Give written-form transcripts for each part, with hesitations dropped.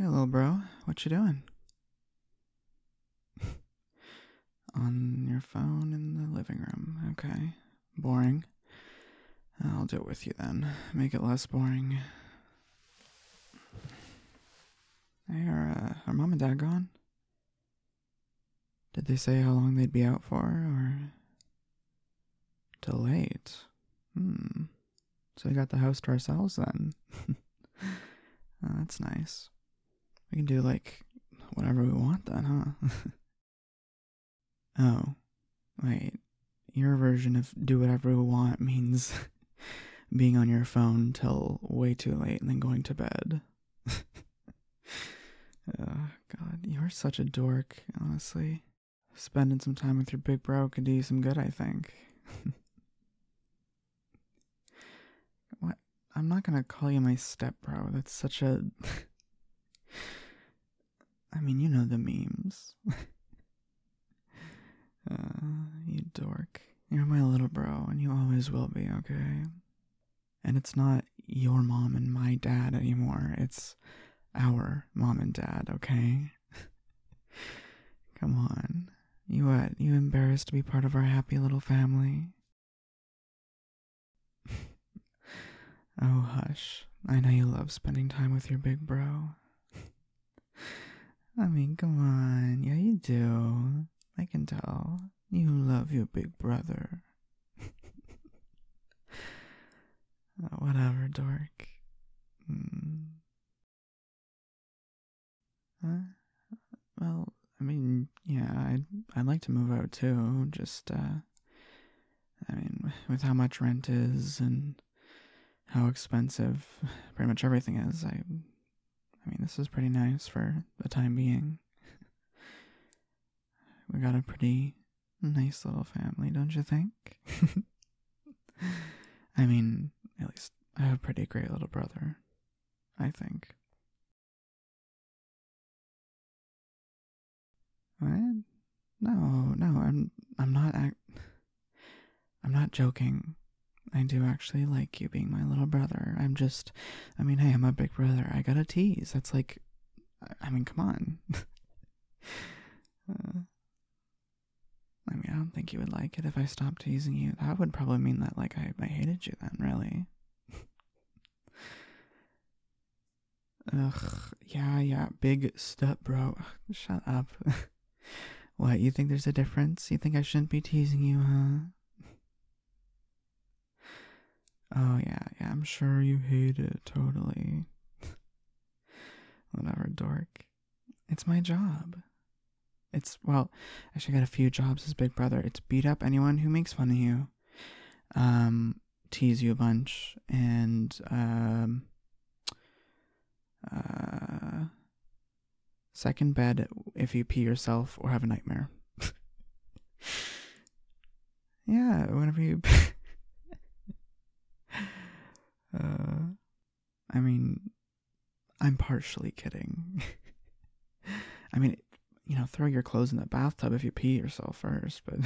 Hey, little bro, what you doing? On your phone in the living room. Okay. Boring. I'll do it with you then. Make it less boring. Hey, are mom and dad gone? Did they say how long they'd be out for, or till late? So we got the house to ourselves then. Oh, that's nice. We can do, whatever we want then, huh? Oh, wait. Your version of do whatever we want means being on your phone till way too late and then going to bed. Oh, God, you're such a dork, honestly. Spending some time with your big bro could do you some good, I think. What? I'm not gonna call you my step bro. That's such a... I mean, you know the memes. You dork. You're my little bro, and you always will be, okay? And it's not your mom and my dad anymore. It's our mom and dad, okay? Come on. You what? You embarrassed to be part of our happy little family? Oh, hush. I know you love spending time with your big bro. I mean, come on. Yeah, you do. I can tell. You love your big brother. Oh, whatever, dork. Well, I mean, yeah, I'd like to move out too. Just, I mean, with how much rent is and how expensive pretty much everything is, I mean, this is pretty nice for the time being. We got a pretty nice little family, don't you think? I mean, at least I have a pretty great little brother, I think. What? No, I'm not. I'm not joking. I do actually like you being my little brother. I mean, hey, I'm a big brother. I gotta tease. That's like, I mean, come on. I mean, I don't think you would like it if I stopped teasing you. That would probably mean that, I hated you then, really. Ugh, yeah, big step, bro. Shut up. What, you think there's a difference? You think I shouldn't be teasing you, huh? Oh, yeah, I'm sure you hate it, totally. Whatever, dork. It's my job. Well, actually, I got a few jobs as big brother. It's beat up anyone who makes fun of you, tease you a bunch, and, second bed if you pee yourself or have a nightmare. Yeah, whenever you... I mean, I'm partially kidding. I mean, throw your clothes in the bathtub if you pee yourself first, but...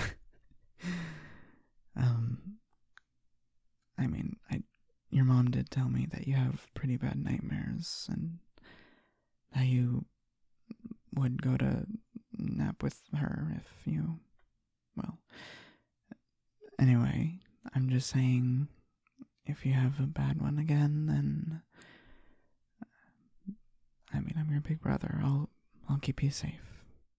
I mean, your mom did tell me that you have pretty bad nightmares, and that you would go to nap with her if you... Well, anyway, I'm just saying, if you have a bad one again, then... I mean, I'm your big brother. I'll keep you safe.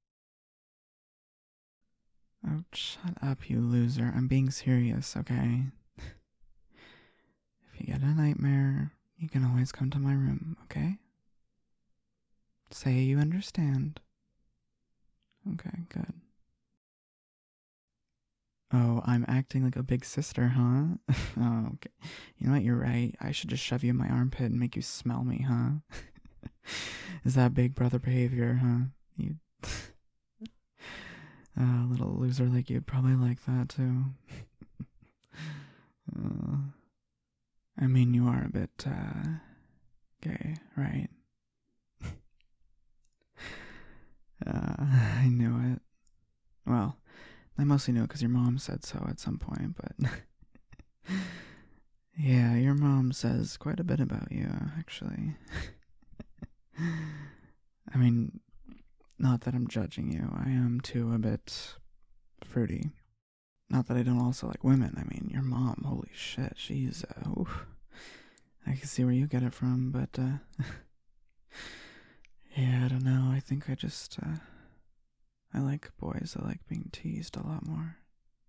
Oh, shut up, you loser. I'm being serious, okay? If you get a nightmare, you can always come to my room, okay? Say you understand. Okay, good. Oh, I'm acting like a big sister, huh? Oh, okay. You know what, you're right. I should just shove you in my armpit and make you smell me, huh? Is that big brother behavior, huh? You... A little loser like you'd probably like that, too. I mean, you are a bit, gay, right? I knew it. Well, I mostly knew it because your mom said so at some point, but... Yeah, your mom says quite a bit about you, actually. I mean, not that I'm judging you. I am too a bit fruity. Not that I don't also like women. I mean, your mom, holy shit, she's, oof. I can see where you get it from, but, yeah, I don't know. I think I like boys that like being teased a lot more.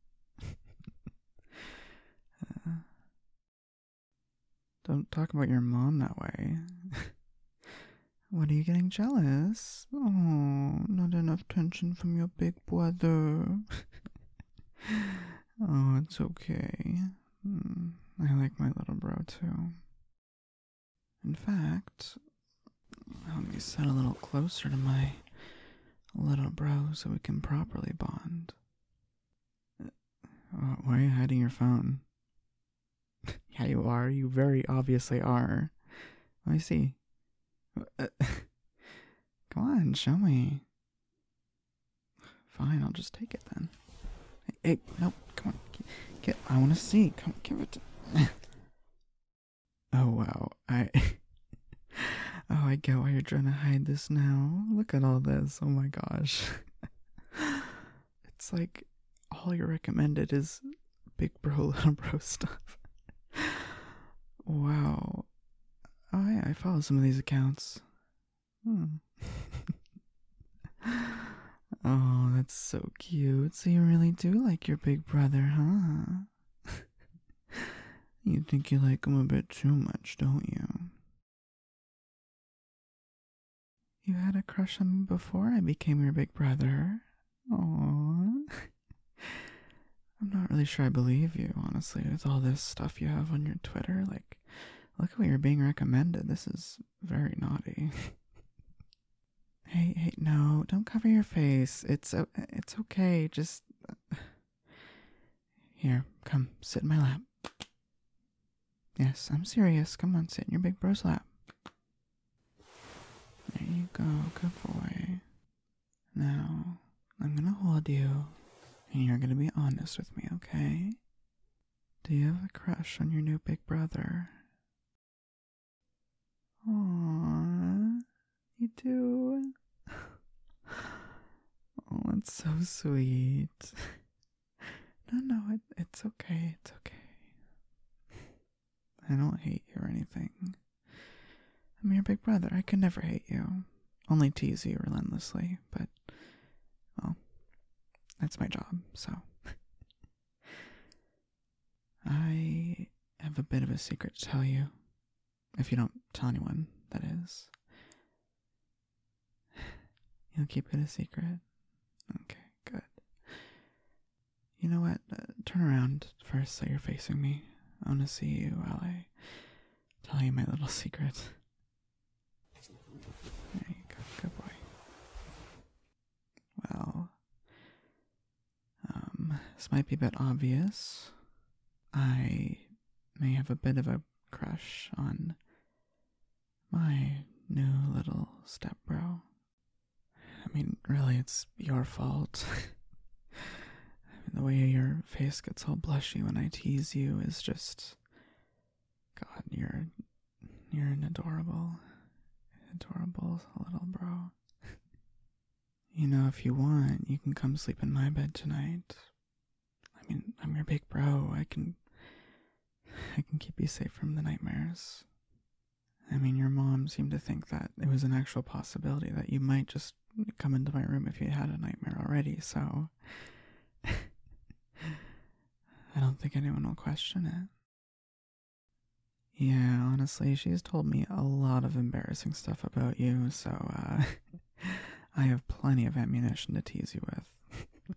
Don't talk about your mom that way. What, are you getting jealous? Oh, not enough attention from your big brother. Oh, it's okay. I like my little bro too. In fact, let me sit a little closer to my little bro so we can properly bond. Why are you hiding your phone? Yeah, you are. You very obviously are. Let me see. Come on, show me. Fine, I'll just take it then. Hey, no, come on. I want to see. Come, give it to... Oh, wow. Oh, I get why you're trying to hide this now. Look at all this. Oh my gosh. It's like all you're recommended is big bro, little bro stuff. Wow. Oh, yeah, I follow some of these accounts. Oh, that's so cute. So you really do like your big brother, huh? You think you like him a bit too much, don't you? You had a crush on me before I became your big brother. Aww. I'm not really sure I believe you, honestly, with all this stuff you have on your Twitter. Like, look at what you're being recommended. This is very naughty. Hey, no, don't cover your face. It's okay. Just here, come, sit in my lap. Yes, I'm serious. Come on, sit in your big bro's lap. There you go, good boy. Now, I'm gonna hold you, and you're gonna be honest with me, okay? Do you have a crush on your new big brother? Aww, you do? Oh, it's so sweet. No, it's okay, it's okay. I don't hate you or anything. I'm your big brother. I could never hate you. Only tease you relentlessly, but, well, that's my job, so. I have a bit of a secret to tell you. If you don't tell anyone, that is. You'll keep it a secret? Okay, good. You know what? Turn around first so you're facing me. I want to see you while I tell you my little secret. There you go. Good boy. Well, this might be a bit obvious. I may have a bit of a crush on my new little stepbro. I mean, really, it's your fault. The way your face gets all blushy when I tease you is just... God, you're an adorable little bro. You know, if you want, you can come sleep in my bed tonight. I mean, I'm your big bro. I can keep you safe from the nightmares. I mean, your mom seemed to think that it was an actual possibility that you might just come into my room if you had a nightmare already, so... I don't think anyone will question it. Yeah, honestly, she's told me a lot of embarrassing stuff about you, so, I have plenty of ammunition to tease you with.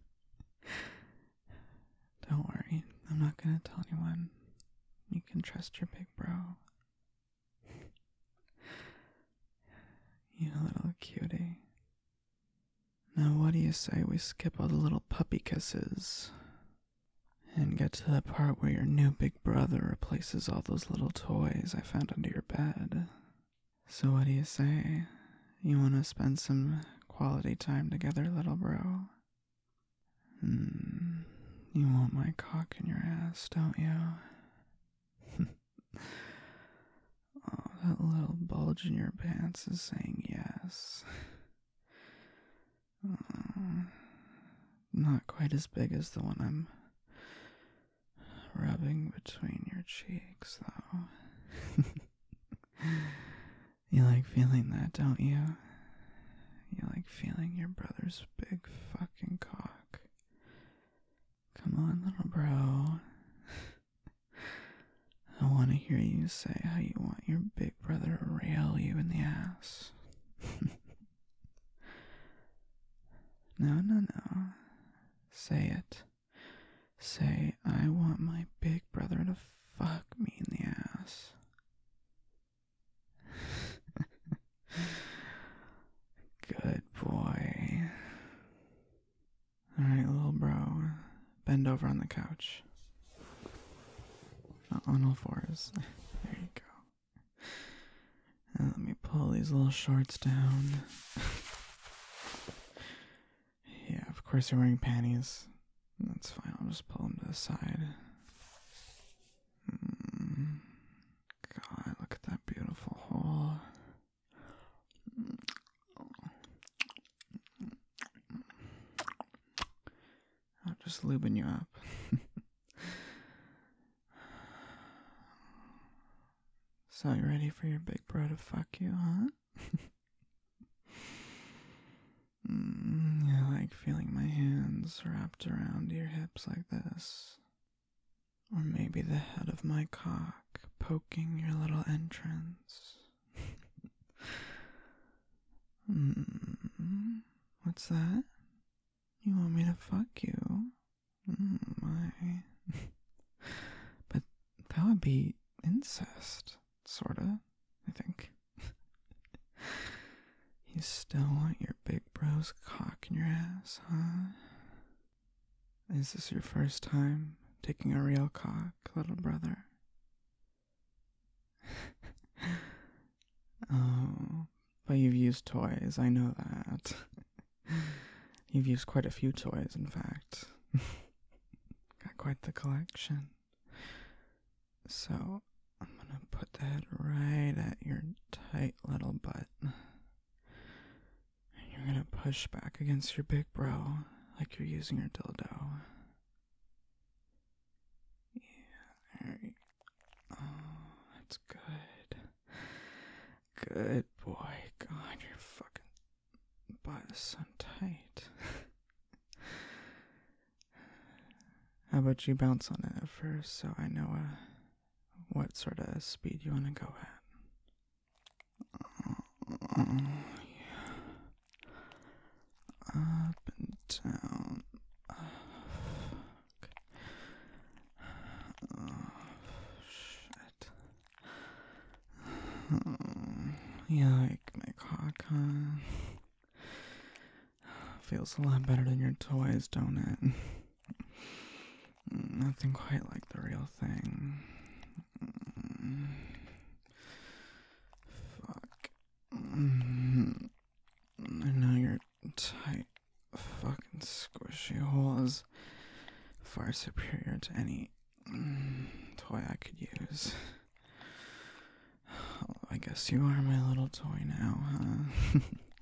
Don't worry, I'm not gonna tell anyone. You can trust your big bro. You little cutie. Now what do you say we skip all the little puppy kisses and get to the part where your new big brother replaces all those little toys I found under your bed? So what do you say? You want to spend some quality time together, little bro? You want my cock in your ass, don't you? Oh, that little bulge in your pants is saying yes. Not quite as big as the one I'm rubbing between your cheeks, though. You like feeling that, don't you? You like feeling your brother's big fucking cock. Come on, little bro. I want to hear you say how you want your big brother to rail you in the ass. No. Say it. Say, I want my big brother to fuck me in the ass. Good boy. Alright, little bro. Bend over on the couch. On all fours. There you go. And let me pull these little shorts down. Yeah, of course you're wearing panties. That's fine, I'll just pull them to the side. God, look at that beautiful hole. I'm just lubing you up. So you ready for your big bro to fuck you, huh? You like feeling my hands wrapped around your hips like this? Or maybe the head of my cock poking your little entrance? What's that? You want me to fuck you? My. But that would be incest, sorta, I think. You still want your big bro's cock in your ass, huh? Is this your first time taking a real cock, little brother? Oh, but you've used toys, I know that. You've used quite a few toys, in fact. Got quite the collection. So, I'm gonna put that right at your tight little butt. And you're gonna push back against your big bro like you're using your dildo. Yeah, there you go. Oh, that's good. Good boy. God, your fucking butt is so tight. How about you bounce on it at first so I know what sort of speed you want to go at? Oh, yeah. Up and down. Oh, fuck. Oh, shit. Oh, you like my cock, huh? Feels a lot better than your toys, don't it? Nothing quite like the real thing. Fuck. I know your tight, fucking squishy hole is far superior to any toy I could use. Oh, I guess you are my little toy now, huh?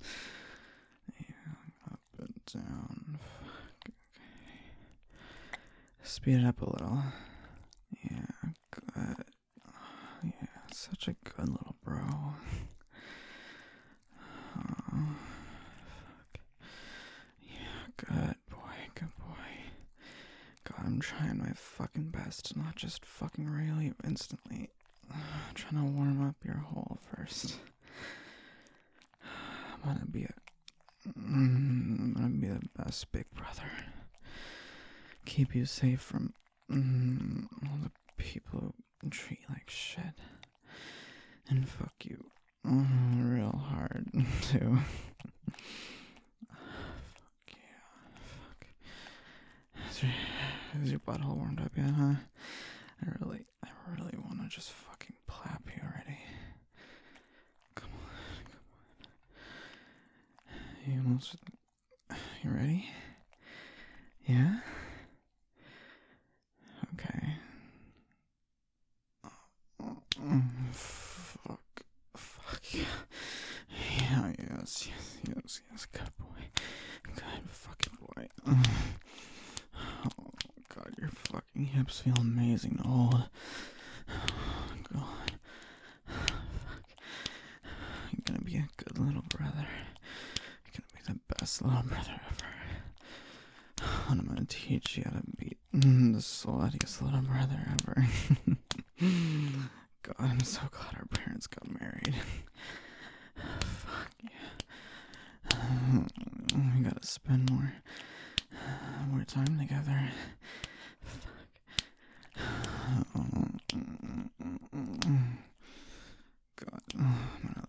Yeah, up and down. Fuck. Okay. Speed it up a little. Yeah, good. Yeah, such a good little bro. Oh, fuck. Yeah, good boy, good boy. God, I'm trying my fucking best to not just fucking rail you instantly. I'm trying to warm up your hole first. I'm gonna be the best big brother. Keep you safe from all the people who treat you like shit. And fuck you real hard, too. Fuck yeah, fuck. Is your butthole warmed up yet, huh? I really want to just fucking plap you already. Come on. You ready? Yeah? Okay. Fuck yeah. Yeah, yes. Good boy. Oh, God, your fucking hips feel amazing to hold. Oh, God. Fuck. You're gonna be a good little brother. You're gonna be the best little brother ever. And I'm gonna teach you how to be the sluttiest little brother ever. God, I'm so glad our parents got married. Fuck yeah. We gotta spend more time together. Fuck. God, I'm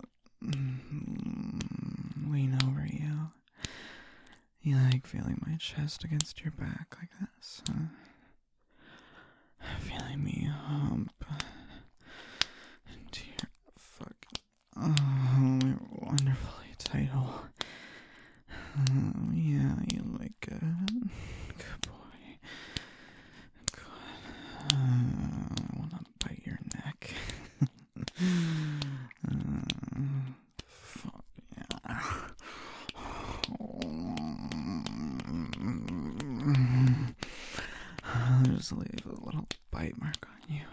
gonna lean over you. You like feeling my chest against your back like this, huh? Feeling me hump into your your wonderfully tight hole. Oh, yeah, you like it. Good boy. Good. I wanna bite your neck. Fuck yeah. I'll just leave a little bite mark on you.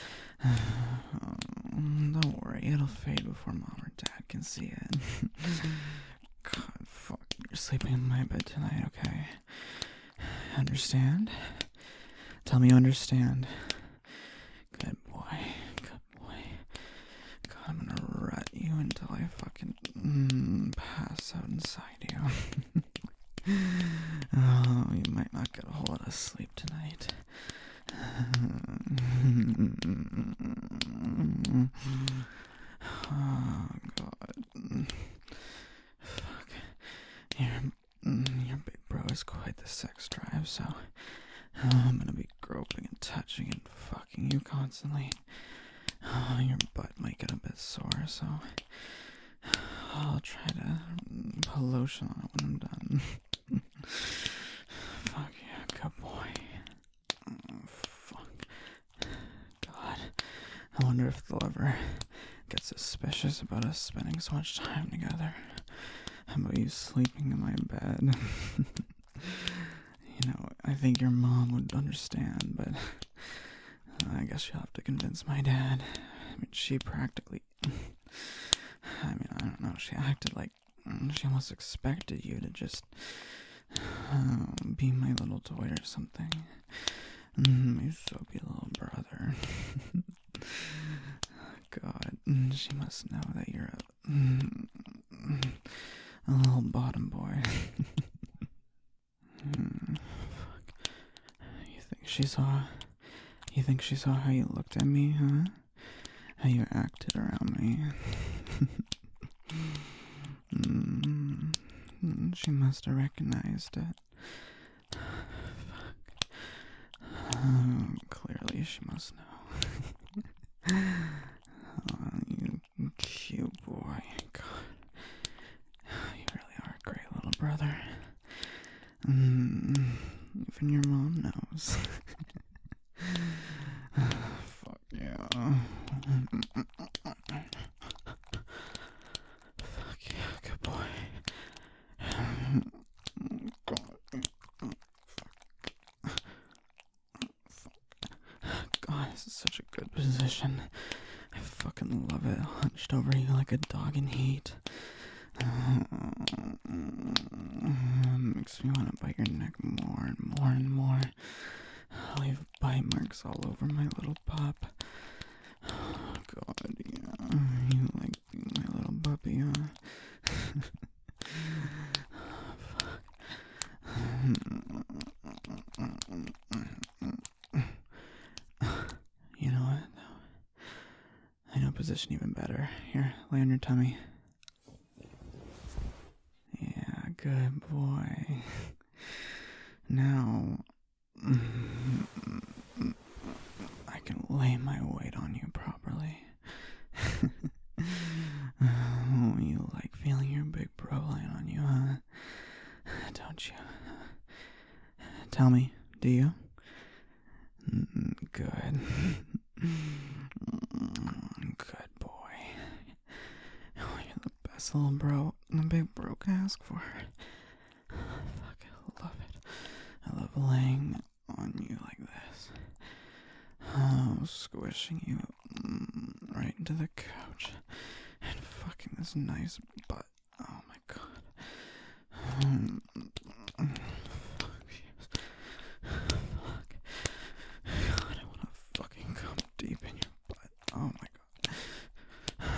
Don't worry, it'll fade before Mom or Dad can see it. God, fuck, you're sleeping in my bed tonight, okay? Understand? Tell me you understand. Good boy, good boy. God, I'm gonna rut you until I fucking pass out inside you. Oh, you might not get a whole lot of sleep tonight. Oh, God. Fuck. Your big bro is quite the sex drive, so I'm gonna be groping and touching and fucking you constantly. Your butt might get a bit sore, so I'll try to put lotion on it when I'm done. Fuck yeah, good boy. Fuck. God. I wonder if they'll ever get suspicious about us spending so much time together. How about you sleeping in my bed? You know, I think your mom would understand, but I guess you'll have to convince my dad. I mean, she practically... I mean, I don't know, she acted like she almost expected you to just be my little toy or something. My soapy little brother. God, she must know that you're a little bottom boy. Fuck. You think she saw how you looked at me, huh? How you acted around me. She must have recognized it. Fuck. Clearly she must know. Oh, you cute boy. God. You really are a great little brother. Even your mom knows. Fuck yeah. Fuck yeah, good boy. God, this is such a good position. I fucking love it. Hunched over you like a dog in heat. Makes me want to bite your neck more and more and more. I'll leave bite marks all over my little pup. Oh, God, yeah. You like being my little puppy, huh? Fuck. You know what, though? I know a position even better. Here, lay on your tummy. Yeah, good boy. Now, I can lay my weight on you properly. Oh, you like feeling your big bro laying on you, huh? Don't you? Tell me, do you? Good. Good boy. Oh, you're the best little bro the big bro can ask for. Fuck, I love it. laying on you like this. Oh, squishing you right into the couch. And fucking this nice butt. Oh my god. Fuck yes. Fuck. God, I wanna fucking come deep in your butt. Oh my god.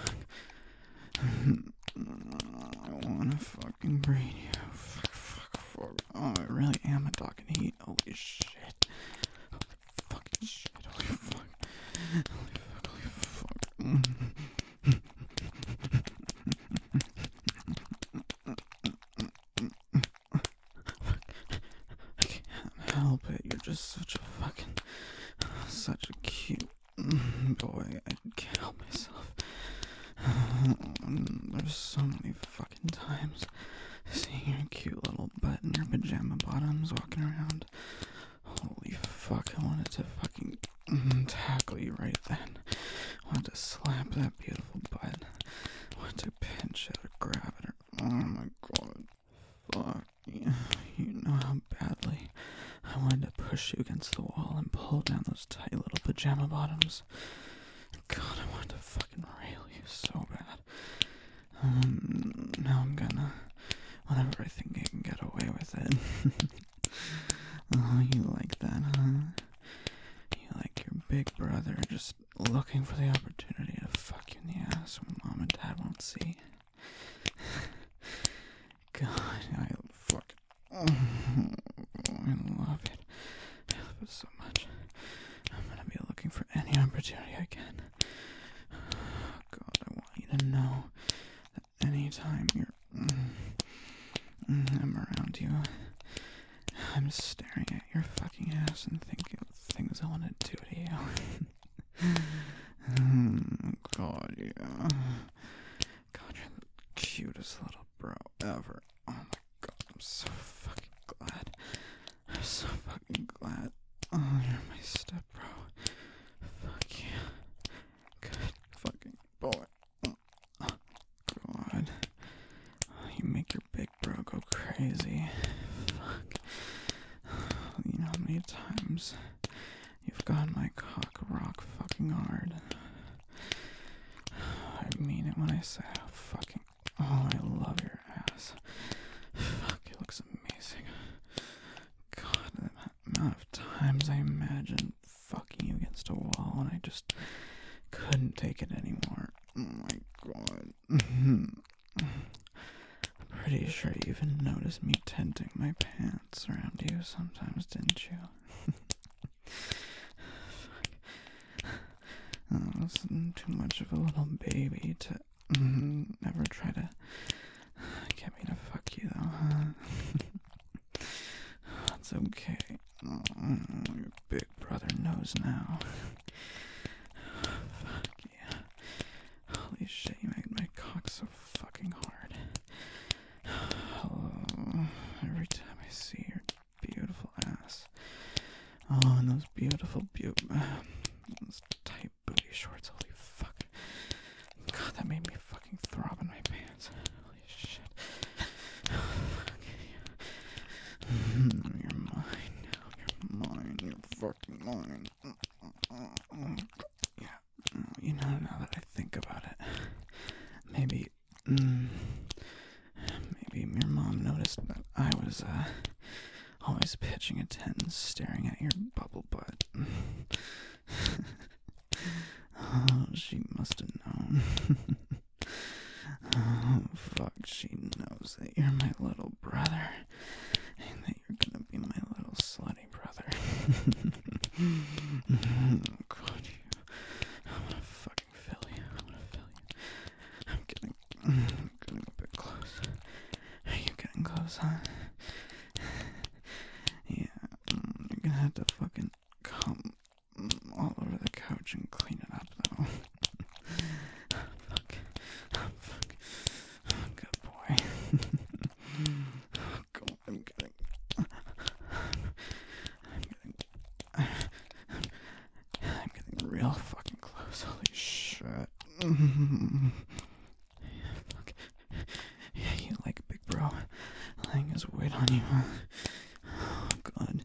Fuck. I wanna fucking breed you. Fuck. Oh, I really am a dog in heat. Holy shit. Holy fucking shit. Holy fuck. Holy fuck. I can't help it. You're just such a cute boy. I can't help myself. There's so many fucking times seeing your cute little butt in your pajama bottoms walking around. Holy fuck, I wanted to fucking tackle you right then. I wanted to slap that beautiful butt. I wanted to pinch it or grab it or... Oh my god. Fuck. You know how badly I wanted to push you against the wall and pull down those tight little pajama bottoms. God, I wanted to fucking rail you so bad. Now I'm gonna... Whenever I think I can get away with it. Oh, you like that, huh? You like your big brother just looking for the opportunity to fuck you in the ass when mom and dad won't see. God, I fuck. Oh, I love it. I love it so much. I'm gonna be looking for any opportunity I can. God, I want you to know that anytime I'm around you, I'm staring at your fucking ass and thinking of things I want to do to you. God, yeah. God, you're the cutest little bro ever. Oh my god, I'm so fucking glad. I'm so fucking glad. Oh, you're my step bro. Fuck yeah. Good fucking boy. God. You make your big bro go crazy. Fuck. You know how many times you've got my cock rock fucking hard. I mean it when I say how fucking... Oh, I love your ass. Fuck, it looks amazing. God, the amount of times I imagined fucking you against a wall and I just couldn't take it anymore. Oh my god. Pretty sure you even noticed me tinting my pants around you sometimes, didn't you? Fuck. I was too much of a little baby to never try to get me to fuck you, though, huh? It's okay. Your big brother knows now. Fuck yeah. Holy shit, you made my cock so fucking hard. Oh, every time I see your beautiful ass. Oh, and those beautiful those tight booty shorts. Holy fuck. God, that made me fucking throb in my pants. Holy shit. Fuck yeah. You're mine now. You're mine. You're fucking mine. Yeah. You know, now that I think about it, maybe your mom noticed that I was, always pitching a tent, staring at your bubble butt. Oh, she must have known. Oh, fuck, she knows that you're my little brother, and that you're gonna be my little slutty brother. God, I wanna fucking fill you. I'm getting a bit close. Are you getting close, huh? Yeah, you're gonna have to fucking come all over the couch and clean it up, though. Fuck. Good boy. God, I'm getting real fucking close. Holy shit. Fuck. Yeah, you like Big Bro laying his weight on you, huh? Oh, God.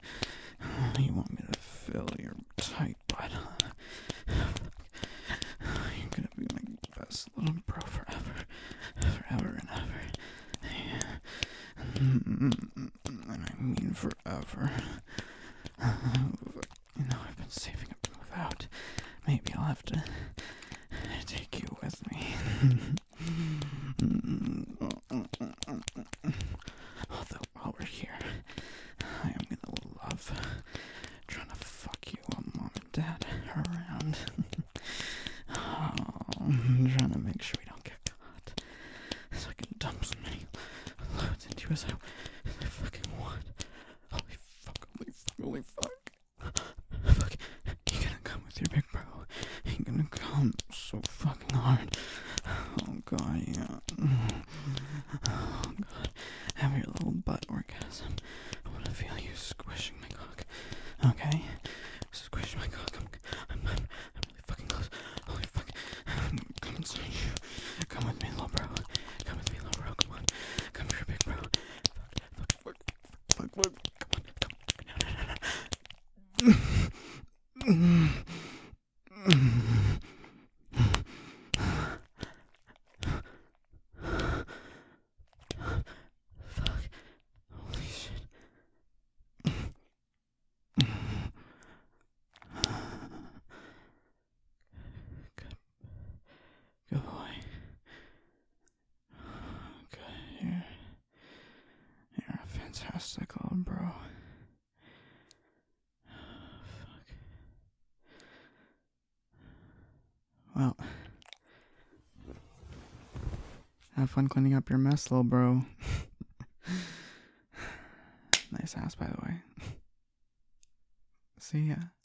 Maybe I'll have to take you with me. Although, while we're here, I am gonna love trying to fuck you while Mom and Dad are around. I'm trying to make sure we don't get caught, so I can dump as many loads into you as I fucking want. Holy fuck, holy fuck, holy fuck. Fuck, you gonna come with your big bro? You gonna come so fucking hard? Oh god, yeah. Oh god, have your little butt orgasm. I wanna feel you squishing my cock. Okay? Squish my cock. I'm really fucking close. Holy fuck. I'm gonna come inside you. Come with me, little bro. Come with me, little bro. Come on. Come here, big bro. Fuck. Come on. Fuck. Holy shit. Good boy. Good. You're a fantastic little bro. Fuck. Well, have fun cleaning up your mess, little bro. Nice ass, by the way. See ya.